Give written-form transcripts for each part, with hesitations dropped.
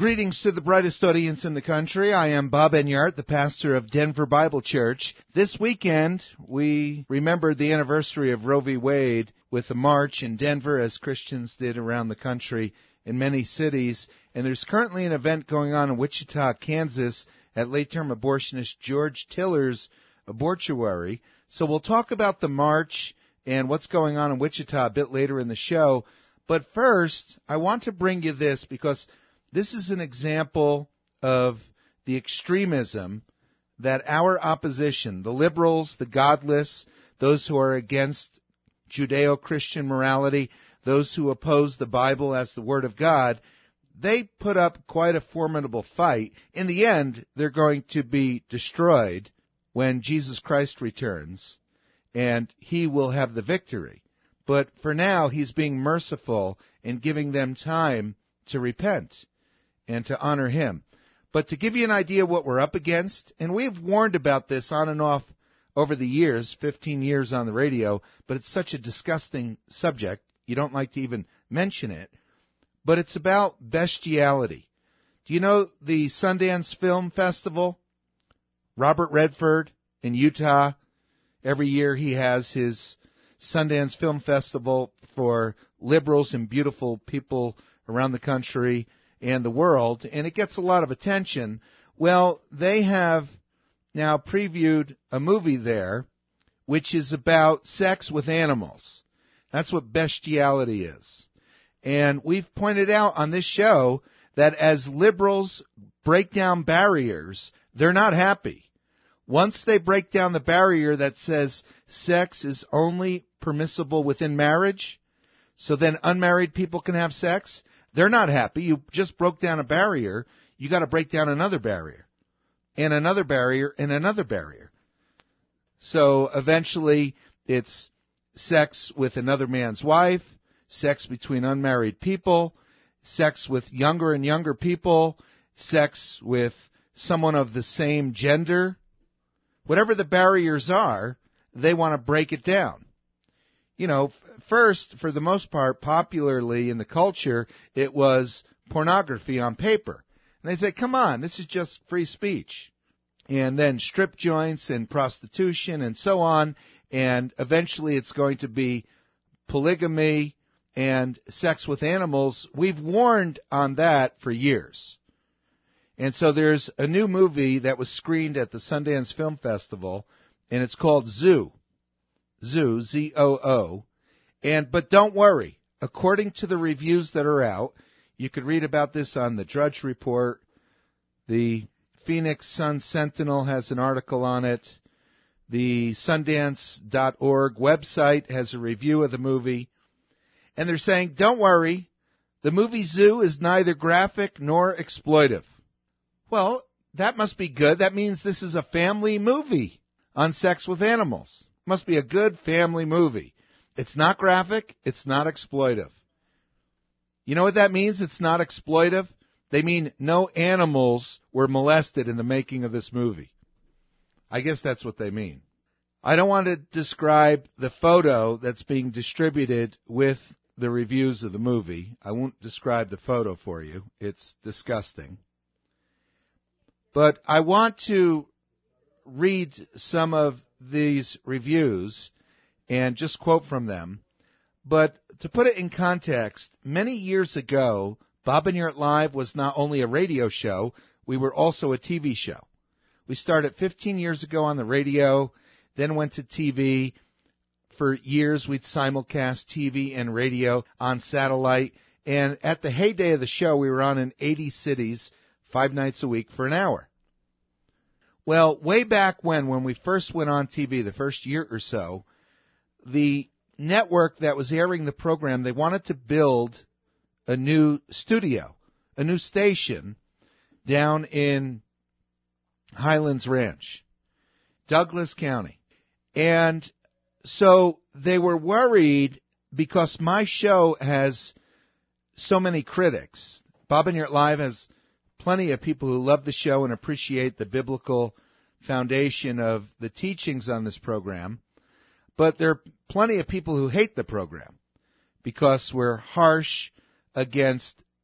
Greetings to the brightest audience in the country. I am Bob Enyart, the pastor of Denver Bible Church. This weekend, we remembered the anniversary of Roe v. Wade with a march in Denver, as Christians did around the country in many cities. And there's currently an event going on in Wichita, Kansas, at late-term abortionist George Tiller's abortuary. So we'll talk about the march and what's going on in Wichita a bit later in the show. But first, I want to bring you this because this is an example of the extremism that our opposition, the liberals, the godless, those who are against Judeo-Christian morality, those who oppose the Bible as the Word of God, they put up quite a formidable fight. In the end, they're going to be destroyed when Jesus Christ returns, and He will have the victory. But for now, He's being merciful in giving them time to repent and to honor Him. But to give you an idea of what we're up against, and we've warned about this on and off over the years, 15 years on the radio, but it's such a disgusting subject, you don't like to even mention it, but it's about bestiality. Do you know the Sundance Film Festival? Robert Redford in Utah, every year he has his Sundance Film Festival for liberals and beautiful people around the country and the world, and it gets a lot of attention. Well, they have now previewed a movie there which is about sex with animals. That's what bestiality is. And we've pointed out on this show that as liberals break down barriers, they're not happy. Once they break down the barrier that says sex is only permissible within marriage, so then unmarried people can have sex, they're not happy. You just broke down a barrier. You got to break down another barrier, and another barrier, and another barrier. So eventually it's sex with another man's wife, sex between unmarried people, sex with younger and younger people, sex with someone of the same gender. Whatever the barriers are, they want to break it down. You know, first, for the most part, popularly in the culture, it was pornography on paper. And they say, come on, this is just free speech. And then strip joints and prostitution and so on. And eventually it's going to be polygamy and sex with animals. We've warned on that for years. And so there's a new movie that was screened at the Sundance Film Festival, and it's called Zoo. Zoo, Z-O-O. But don't worry. According to the reviews that are out, you could read about this on the Drudge Report. The Phoenix Sun-Sentinel has an article on it. The Sundance.org website has a review of the movie. And they're saying, don't worry, the movie Zoo is neither graphic nor exploitive. Well, that must be good. That means this is a family movie on sex with animals. Must be a good family movie. It's not graphic. It's not exploitive. You know what that means? It's not exploitive. They mean no animals were molested in the making of this movie. I guess that's what they mean. I don't want to describe the photo that's being distributed with the reviews of the movie. I won't describe the photo for you. It's disgusting. But I want to read some of these reviews and just quote from them. But to put it in context, many years ago, Bob Enyart Live was not only a radio show, we were also a TV show. We started 15 years ago on the radio, then went to TV. For years, we'd simulcast TV and radio on satellite. And at the heyday of the show, we were on in 80 cities, 5 nights a week for an hour. Well, way back when we first went on TV, the first year or so, the network that was airing the program, they wanted to build a new studio, a new station down in Highlands Ranch, Douglas County. And so they were worried because my show has so many critics. Bob Enyart Live has plenty of people who love the show and appreciate the biblical foundation of the teachings on this program. But there are plenty of people who hate the program because we're harsh against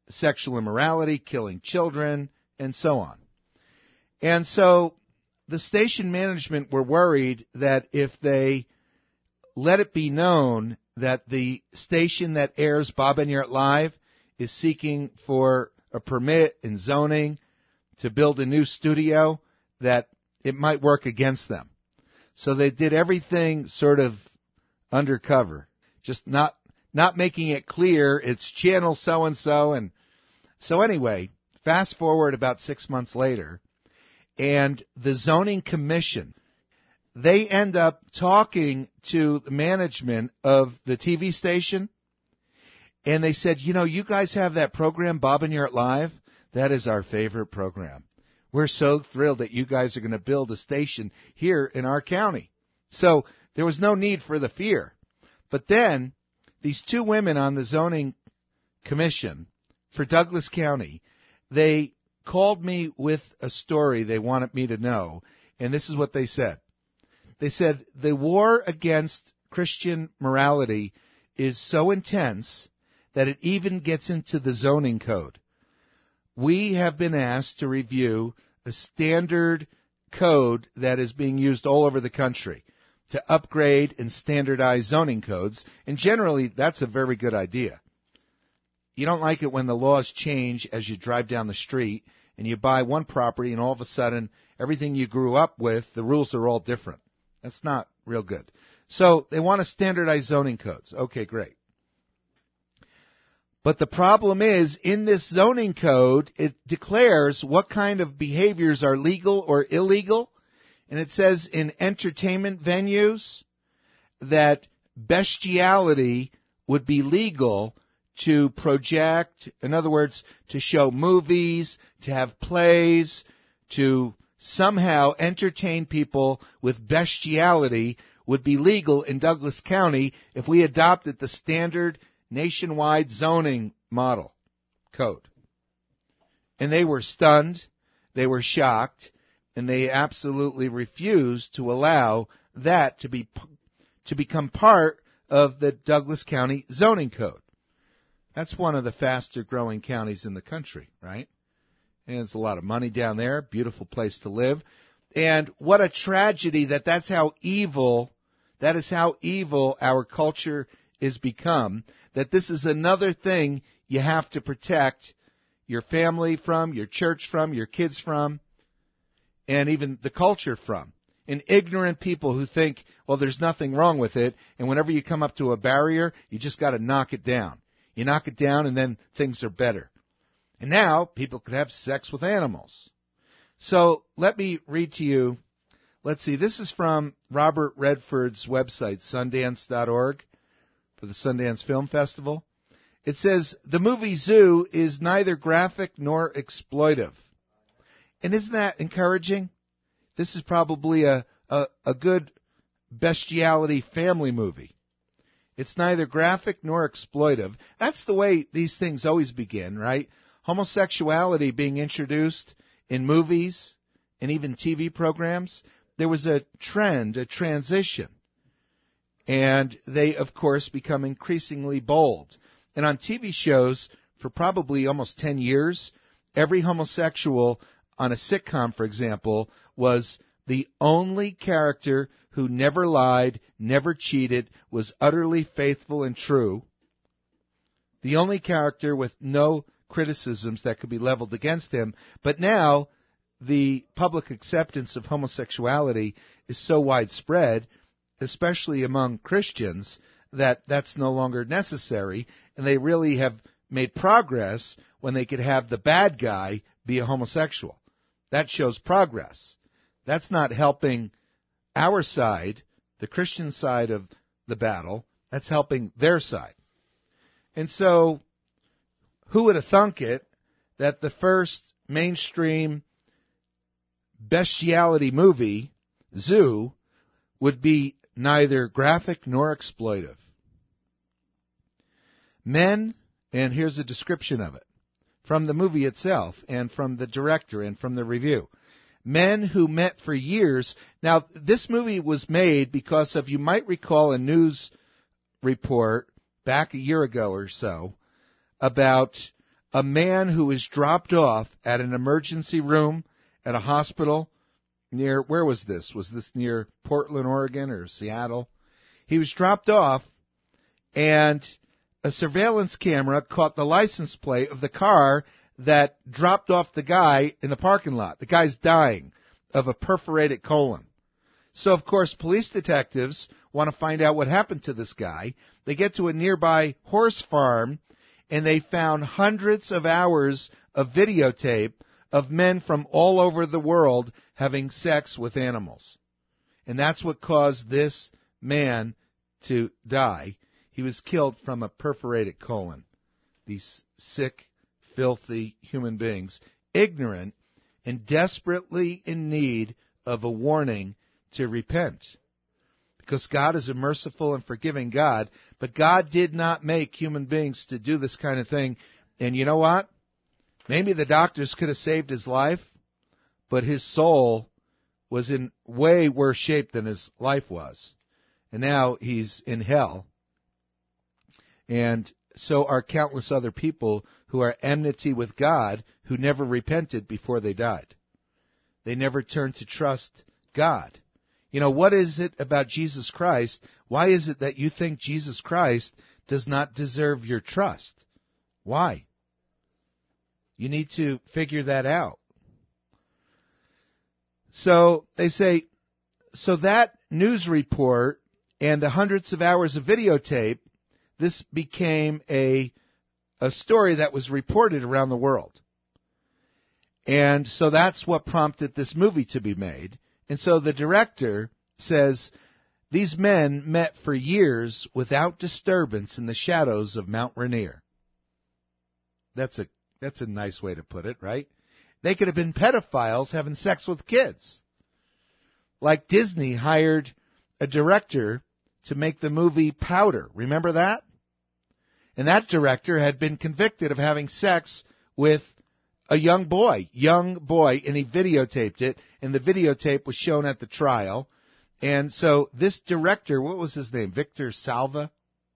sexual immorality, killing children, and so on. And so the station management were worried that if they let it be known that the station that airs Bob Enyart Live is seeking for a permit and zoning to build a new studio, that it might work against them. So they did everything sort of undercover, just not making it clear it's channel so-and-so. And so anyway, fast forward about 6 months later, and the zoning commission, they end up talking to the management of the TV station, and they said, you guys have that program, Bob Enyart Live? That is our favorite program. We're so thrilled that you guys are going to build a station here in our county. So there was no need for the fear. But then these two women on the zoning commission for Douglas County, they called me with a story they wanted me to know, and this is what they said. They said, the war against Christian morality is so intense that it even gets into the zoning code. We have been asked to review a standard code that is being used all over the country to upgrade and standardize zoning codes, and generally that's a very good idea. You don't like it when the laws change as you drive down the street and you buy one property and all of a sudden everything you grew up with, the rules are all different. That's not real good. So they want to standardize zoning codes. Okay, great. But the problem is, in this zoning code, it declares what kind of behaviors are legal or illegal. And it says in entertainment venues that bestiality would be legal to project, in other words, to show movies, to have plays, to somehow entertain people with bestiality would be legal in Douglas County if we adopted the standard nationwide zoning model code. And they were stunned, they were shocked, and they absolutely refused to allow that to become part of the Douglas County zoning code. That's one of the faster growing counties in the country, right? And it's a lot of money down there, beautiful place to live. And what a tragedy that is how evil our culture is become, that this is another thing you have to protect your family from, your church from, your kids from, and even the culture from. And ignorant people who think, well, there's nothing wrong with it, and whenever you come up to a barrier, you just got to knock it down. You knock it down, and then things are better. And now, people could have sex with animals. So, let me read to you, let's see, this is from Robert Redford's website, Sundance.org, for the Sundance Film Festival. It says, the movie Zoo is neither graphic nor exploitive. And isn't that encouraging? This is probably a good bestiality family movie. It's neither graphic nor exploitive. That's the way these things always begin, right? Homosexuality being introduced in movies and even TV programs. There was a trend, a transition. And they, of course, become increasingly bold. And on TV shows, for probably almost 10 years, every homosexual on a sitcom, for example, was the only character who never lied, never cheated, was utterly faithful and true. The only character with no criticisms that could be leveled against him. But now, the public acceptance of homosexuality is so widespread, especially among Christians, that that's no longer necessary, and they really have made progress when they could have the bad guy be a homosexual. That shows progress. That's not helping our side, the Christian side of the battle. That's helping their side. And so, who would have thunk it that the first mainstream bestiality movie, Zoo, would be neither graphic nor exploitive. Men, and here's a description of it, from the movie itself, and from the director, and from the review. Men who met for years. Now, this movie was made because of, you might recall, a news report back a year ago or so about a man who was dropped off at an emergency room at a hospital near, where was this? Was this near Portland, Oregon, or Seattle? He was dropped off, and a surveillance camera caught the license plate of the car that dropped off the guy in the parking lot. The guy's dying of a perforated colon. So, of course, police detectives want to find out what happened to this guy. They get to a nearby horse farm, and they found hundreds of hours of videotape of men from all over the world having sex with animals. And that's what caused this man to die. He was killed from a perforated colon. These sick, filthy human beings, ignorant and desperately in need of a warning to repent. Because God is a merciful and forgiving God, but God did not make human beings to do this kind of thing. And you know what? Maybe the doctors could have saved his life, but his soul was in way worse shape than his life was. And now he's in hell. And so are countless other people who are enmity with God who never repented before they died. They never turned to trust God. You know, what is it about Jesus Christ? Why is it that you think Jesus Christ does not deserve your trust? Why? You need to figure that out. So they say, so that news report and the hundreds of hours of videotape, this became a story that was reported around the world. And so that's what prompted this movie to be made. And so the director says, these men met for years without disturbance in the shadows of Mount Rainier. That's a nice way to put it, right? They could have been pedophiles having sex with kids. Like Disney hired a director to make the movie Powder. Remember that? And that director had been convicted of having sex with a young boy, and he videotaped it, and the videotape was shown at the trial. And so this director, what was his name? Victor Salvo.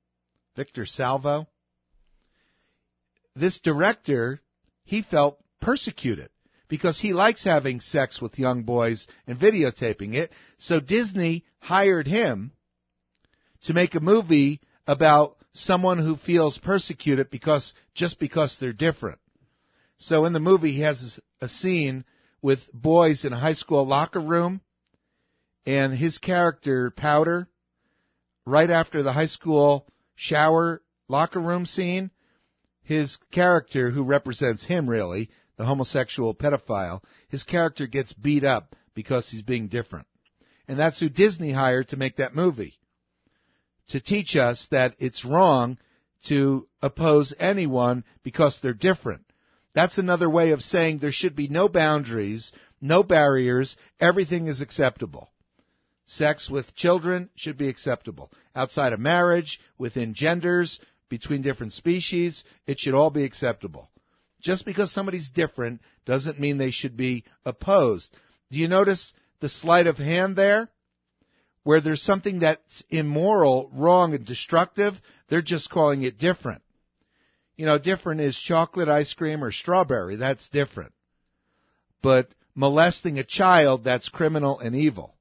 This director, he felt persecuted because he likes having sex with young boys and videotaping it. So Disney hired him to make a movie about someone who feels persecuted just because they're different. So in the movie, he has a scene with boys in a high school locker room, and his character, Powder, right after the high school shower locker room scene, his character, who represents him really, the homosexual pedophile, his character gets beat up because he's being different. And that's who Disney hired to make that movie, to teach us that it's wrong to oppose anyone because they're different. That's another way of saying there should be no boundaries, no barriers, everything is acceptable. Sex with children should be acceptable. Outside of marriage, within genders, between different species, it should all be acceptable. Just because somebody's different doesn't mean they should be opposed. Do you notice the sleight of hand there? Where there's something that's immoral, wrong, and destructive, they're just calling it different. You know, different is chocolate ice cream or strawberry. That's different. But molesting a child, that's criminal and evil.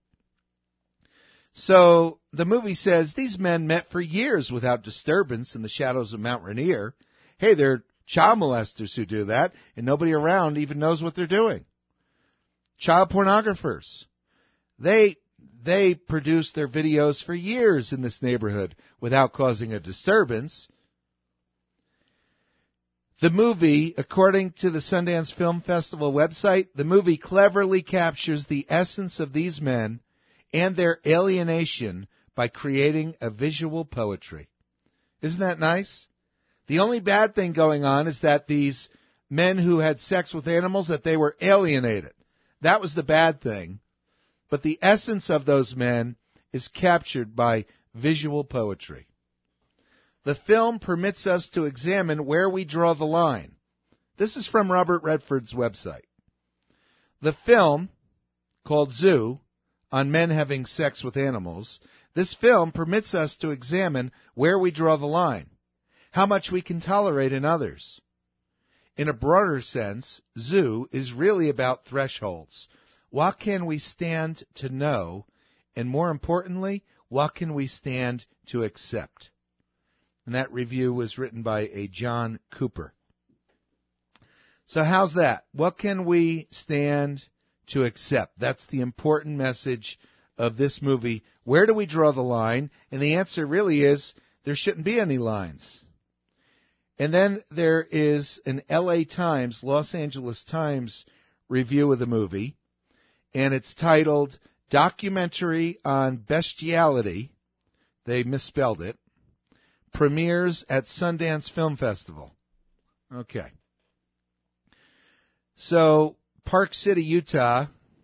So the movie says these men met for years without disturbance in the shadows of Mount Rainier. Hey, they're child molesters who do that, and nobody around even knows what they're doing. Child pornographers. They produced their videos for years in this neighborhood without causing a disturbance. The movie, according to the Sundance Film Festival website, the movie cleverly captures the essence of these men and their alienation by creating a visual poetry. Isn't that nice? The only bad thing going on is that these men who had sex with animals, that they were alienated. That was the bad thing. But the essence of those men is captured by visual poetry. The film permits us to examine where we draw the line. This is from Robert Redford's website. The film, called Zoo, on men having sex with animals, this film permits us to examine where we draw the line, how much we can tolerate in others. in a broader sense, Zoo is really about thresholds. What can we stand to know? And more importantly, what can we stand to accept? And that review was written by a John Cooper. So how's that? What can we stand to accept? That's the important message of this movie. Where do we draw the line? And the answer really is there shouldn't be any lines. And then there is an LA Times, Los Angeles Times review of the movie, and it's titled Documentary on Bestiality. They misspelled it. Premieres at Sundance Film Festival. Okay. So, Park City, Utah.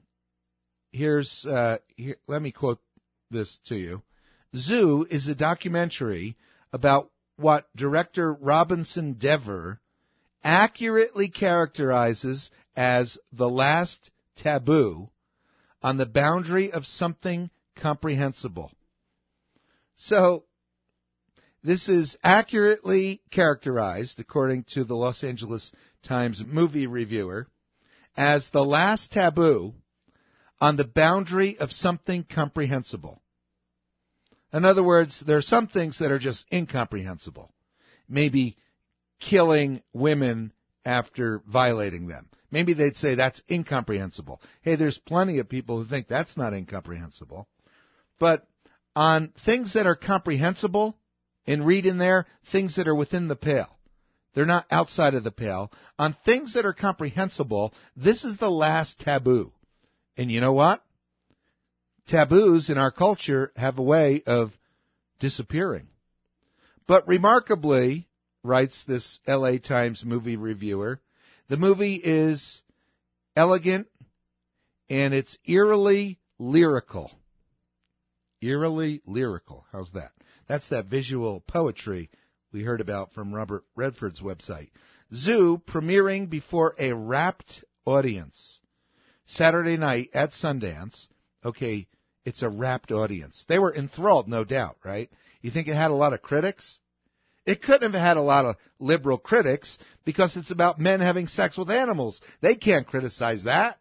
Let me quote this to you. Zoo is a documentary about what director Robinson Dever accurately characterizes as the last taboo on the boundary of something comprehensible. So, this is accurately characterized, according to the Los Angeles Times movie reviewer, as the last taboo on the boundary of something comprehensible. In other words, there are some things that are just incomprehensible. Maybe killing women after violating them. Maybe they'd say that's incomprehensible. Hey, there's plenty of people who think that's not incomprehensible. But on things that are comprehensible, and read in there things that are within the pale. They're not outside of the pale. On things that are comprehensible, this is the last taboo. And you know what? Taboos in our culture have a way of disappearing. But remarkably, writes this LA Times movie reviewer, the movie is elegant and it's eerily lyrical. Eerily lyrical. How's that? That's that visual poetry we heard about from Robert Redford's website. Zoo premiering before a rapt audience. Saturday night at Sundance. Okay, it's a rapt audience. They were enthralled, no doubt, right? You think it had a lot of critics? It couldn't have had a lot of liberal critics because it's about men having sex with animals. They can't criticize that.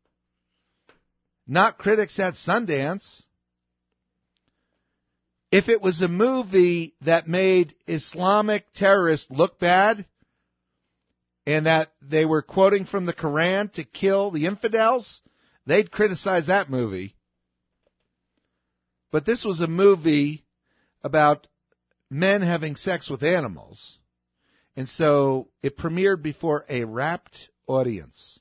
Not critics at Sundance. If it was a movie that made Islamic terrorists look bad and that they were quoting from the Quran to kill the infidels, they'd criticize that movie. But this was a movie about men having sex with animals, and so it premiered before a rapt audience.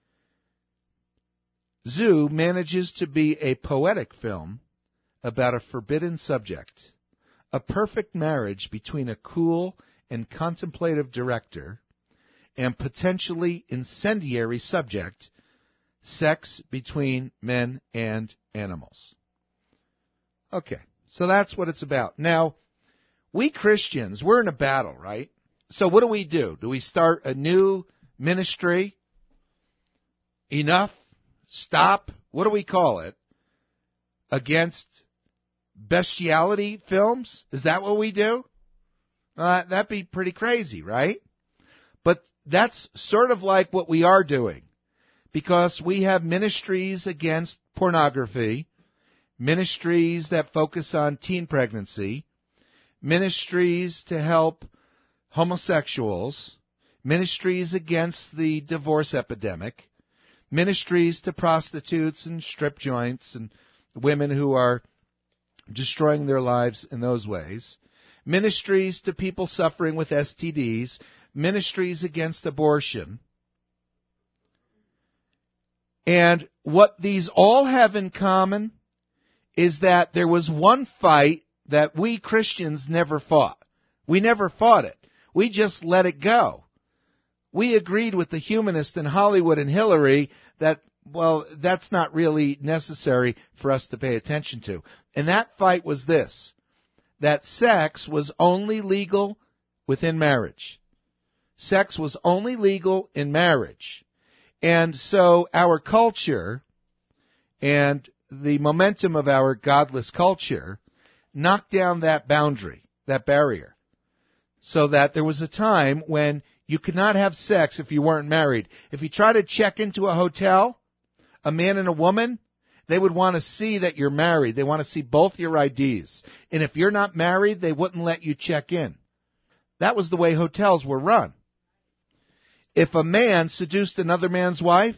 Zoo manages to be a poetic film about a forbidden subject, a perfect marriage between a cool and contemplative director and potentially incendiary subject, sex between men and animals. Okay, so that's what it's about. Now, we Christians, we're in a battle, right? So what do? Do we start a new ministry? Enough? Stop? What do we call it? Against bestiality films? Is that what we do? That'd be pretty crazy, right? But that's sort of like what we are doing. Because we have ministries against pornography, ministries that focus on teen pregnancy, ministries to help homosexuals, ministries against the divorce epidemic, ministries to prostitutes and strip joints and women who are destroying their lives in those ways, ministries to people suffering with STDs, ministries against abortion. And what these all have in common is that there was one fight that we Christians never fought. We never fought it. We just let it go. We agreed with the humanist in Hollywood and Hillary that, well, that's not really necessary for us to pay attention to. And that fight was this, that sex was only legal within marriage. Sex was only legal in marriage. And so our culture and the momentum of our godless culture knocked down that boundary, that barrier, so that there was a time when You could not have sex if you weren't married. If you try to check into a hotel, a man and a woman, they would want to see that you're married. They want to see both your IDs. And if you're not married, they wouldn't let you check in. That was the way hotels were run. If a man seduced another man's wife,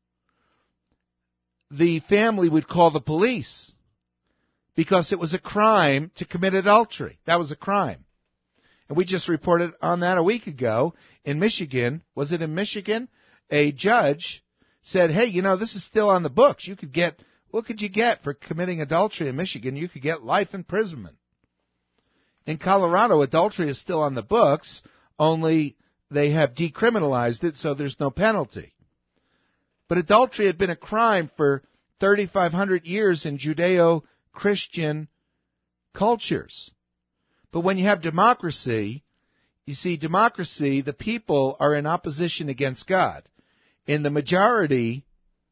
the family would call the police because it was a crime to commit adultery. That was a crime. And we just reported on that a week ago in Michigan. Was it in Michigan? A judge said, hey, this is still on the books. What could you get for committing adultery in Michigan? You could get life imprisonment. In Colorado, adultery is still on the books, only they have decriminalized it, so there's no penalty. But adultery had been a crime for 3,500 years in Judeo-Christian cultures. But when you have democracy, you see, democracy, the people are in opposition against God. And the majority,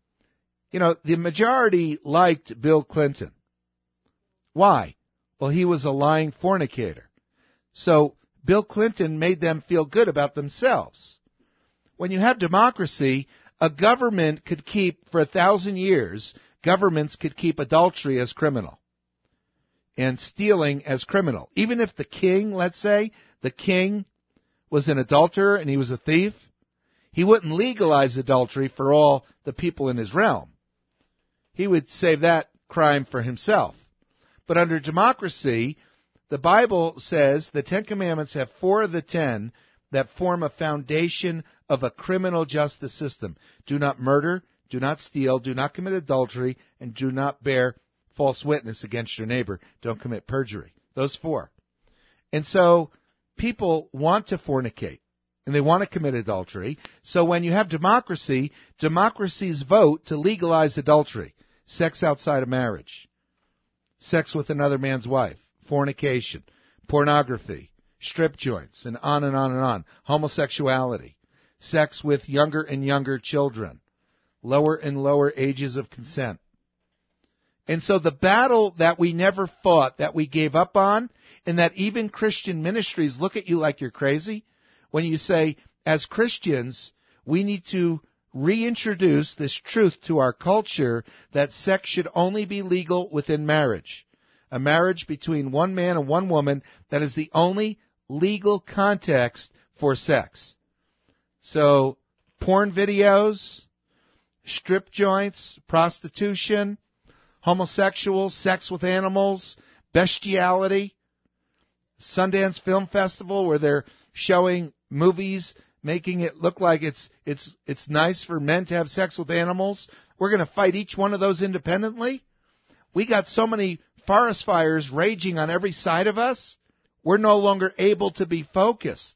the majority liked Bill Clinton. Why? Well, he was a lying fornicator. So Bill Clinton made them feel good about themselves. When you have democracy, a government could keep, for 1,000 years, governments could keep adultery as criminal and stealing as criminal. Even if the king, let's say, the king was an adulterer and he was a thief, he wouldn't legalize adultery for all the people in his realm. He would save that crime for himself. But under democracy, the Bible says the 10 Commandments have 4 of the 10 that form a foundation of a criminal justice system. Do not murder, do not steal, do not commit adultery, and do not bear false witness against your neighbor. Don't commit perjury. Those 4. And so people want to fornicate, and they want to commit adultery. So when you have democracy, democracies vote to legalize adultery, sex outside of marriage, sex with another man's wife, fornication, pornography, strip joints, and on and on and on, homosexuality, sex with younger and younger children, lower and lower ages of consent. And so the battle that we never fought, that we gave up on, and that even Christian ministries look at you like you're crazy, when you say, as Christians, we need to reintroduce this truth to our culture that sex should only be legal within marriage. A marriage between one man and one woman, that is the only legal context for sex. So, porn videos, strip joints, prostitution, homosexuals, sex with animals, bestiality, Sundance Film Festival where they're showing movies, making it look like it's nice for men to have sex with animals. We're going to fight each one of those independently. We got so many forest fires raging on every side of us, we're no longer able to be focused.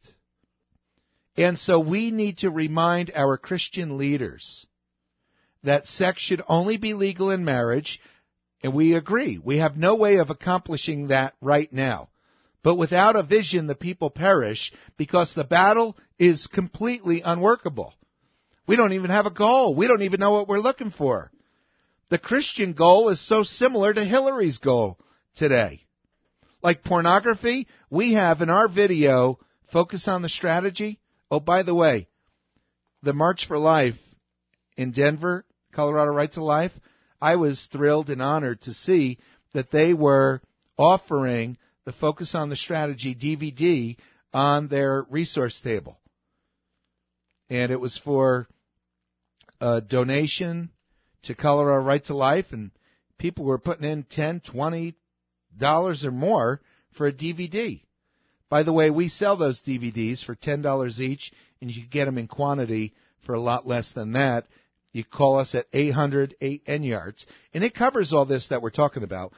And so we need to remind our Christian leaders that sex should only be legal in marriage, and we agree. We have no way of accomplishing that right now. But without a vision, the people perish because the battle is completely unworkable. We don't even have a goal. We don't even know what we're looking for. The Christian goal is so similar to Hillary's goal today. Like pornography, we have in our video, Focus on the Strategy. Oh, by the way, the March for Life in Denver, Colorado Right to Life, I was thrilled and honored to see that they were offering the Focus on the Strategy DVD on their resource table. And it was for a donation to Colorado Right to Life, and people were putting in $10, $20 or more for a DVD. By the way, we sell those DVDs for $10 each, and you can get them in quantity for a lot less than that. You call us at 800-8-NYARDS, and it covers all this that we're talking about,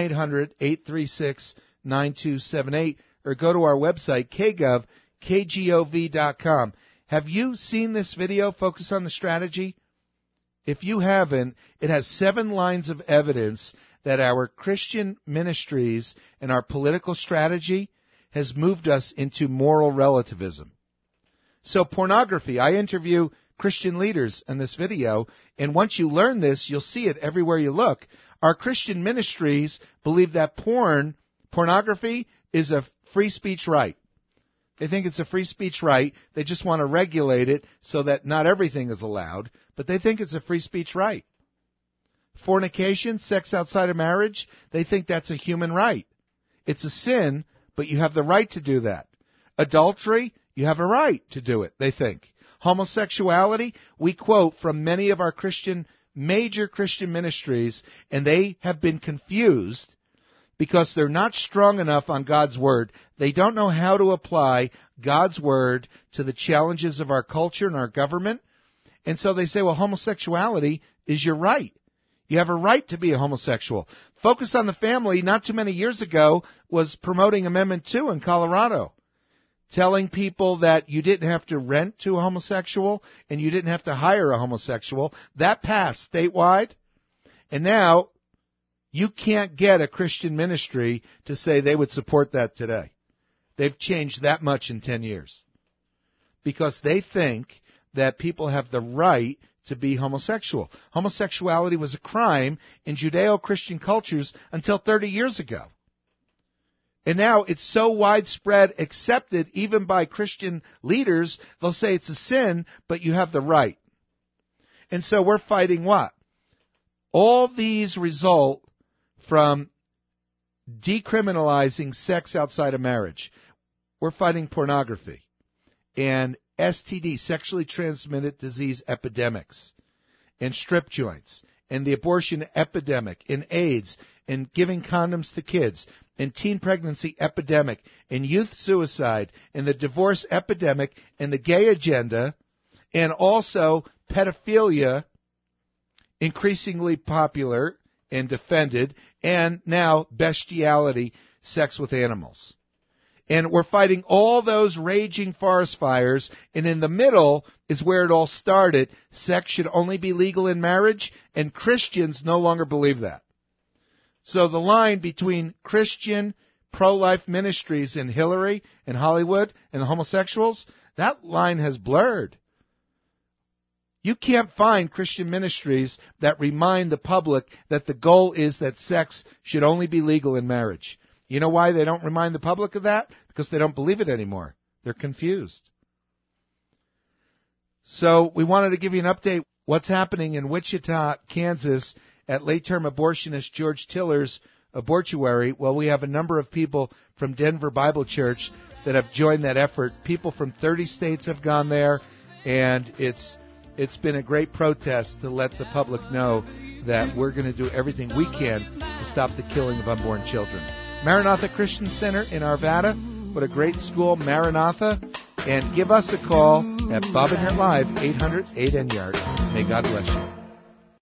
1-800-836-9278, or go to our website, kgov.com. Have you seen this video, Focus on the Strategy? If you haven't, it has 7 lines of evidence that our Christian ministries and our political strategy has moved us into moral relativism. So pornography, I interview Christian leaders in this video, and once you learn this, you'll see it everywhere you look. Our Christian ministries believe that pornography is a free speech right. They think it's a free speech right. They just want to regulate it so that not everything is allowed, but they think it's a free speech right. Fornication, sex outside of marriage, they think that's a human right. It's a sin, but you have the right to do that. Adultery, you have a right to do it, they think. Homosexuality, we quote from many of our major Christian ministries, and they have been confused because they're not strong enough on God's Word. They don't know how to apply God's Word to the challenges of our culture and our government. And so they say, well, homosexuality is your right. You have a right to be a homosexual. Focus on the Family, not too many years ago, was promoting Amendment 2 in Colorado, telling people that you didn't have to rent to a homosexual and you didn't have to hire a homosexual. That passed statewide. And now you can't get a Christian ministry to say they would support that today. They've changed that much in 10 years because they think that people have the right to be homosexual. Homosexuality was a crime in Judeo-Christian cultures until 30 years ago. And now it's so widespread, accepted even by Christian leaders, they'll say it's a sin, but you have the right. And so we're fighting what? All these result from decriminalizing sex outside of marriage. We're fighting pornography and STD, sexually transmitted disease epidemics, and strip joints, and the abortion epidemic, and AIDS, and giving condoms to kids, and teen pregnancy epidemic, and youth suicide, and the divorce epidemic, and the gay agenda, and also pedophilia, increasingly popular and defended, and now bestiality, sex with animals. And we're fighting all those raging forest fires, and in the middle is where it all started. Sex should only be legal in marriage, and Christians no longer believe that. So the line between Christian pro-life ministries in Hillary and Hollywood and the homosexuals, that line has blurred. You can't find Christian ministries that remind the public that the goal is that sex should only be legal in marriage. You know why they don't remind the public of that? Because they don't believe it anymore. They're confused. So we wanted to give you an update what's happening in Wichita, Kansas at late-term abortionist George Tiller's abortuary. Well, we have a number of people from Denver Bible Church that have joined that effort. People from 30 states have gone there, and it's been a great protest to let the public know that we're going to do everything we can to stop the killing of unborn children. Maranatha Christian Center in Arvada. What a great school, Maranatha. And give us a call at Bob and Yard Live, 800-8NYARD. May God bless you.